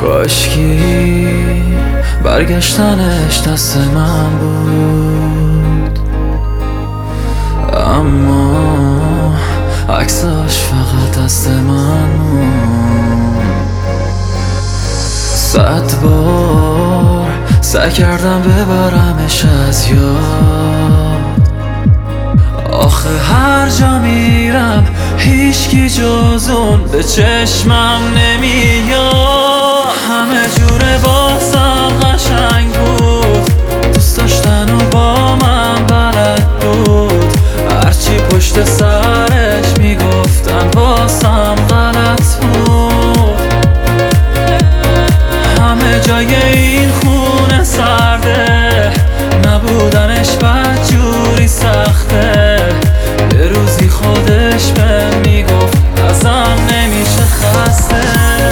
کاشکی برگشتنش دست من بود، اما عکساش فقط دست من بود. 100 بار سعی کردم ببرمش از یاد، آخه هر جا میرم هیچکی جز اون به چشمم نمیاد. همه جوره واسم قشنگ بود، دوست داشتن و با من بلد بود، هرچی پشت سرش میگفتن واسم غلط بود. همه جای این خونه سرده، نبودنش بدجوری سخته. یه روزی خودش بهم میگفت ازم نمیشه خسته.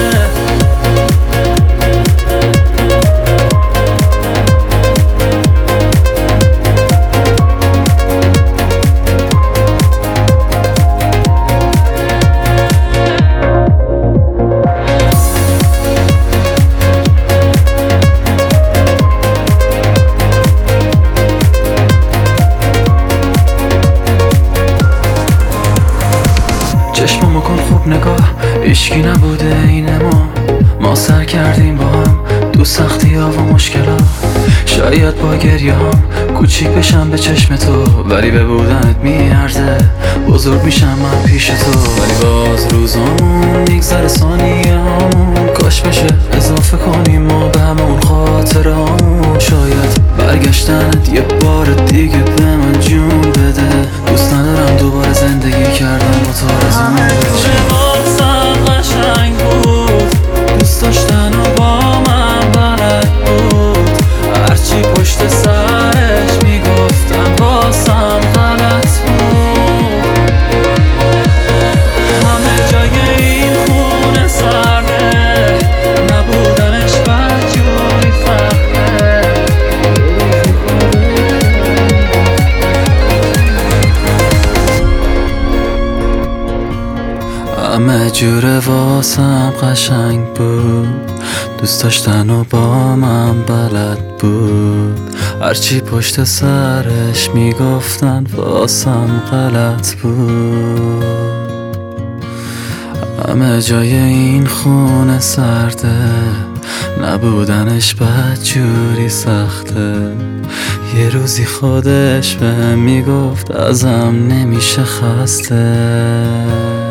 چشممو کن خوب نگاه، هیچکی نبوده این ما سر کردیم با هم تو سختی ها و مشکلا. شاید با گریه هم کوچیک بشم به چشم تو، ولی به بودنت میارزه بزرگ میشم من پیش تو. ولی باز روزامون میگذره ثانیه همون، کاش بشه اضافه کنیم ما به همون خاطره همون. شاید برگشتنت یه بار دیگه به من جون بده، دوست ندارم دوباره زندگی کردم با تو آرزوم بشه. واسم قشنگ بود، دوست داشتن و با من بلد بود، هرچی پشت سرش میگفتن واسم غلط بود. همه جای این خونه سرده، نبودنش بدجوری سخته. همه جوره واسم قشنگ بود، دوست داشتن و با من بلد بود، هرچی پشت سرش میگفتن واسم غلط بود. همه جای این خونه سرده، نبودنش بدجوری سخته. یه روزی خودش بهم میگفت ازم نمیشه خسته.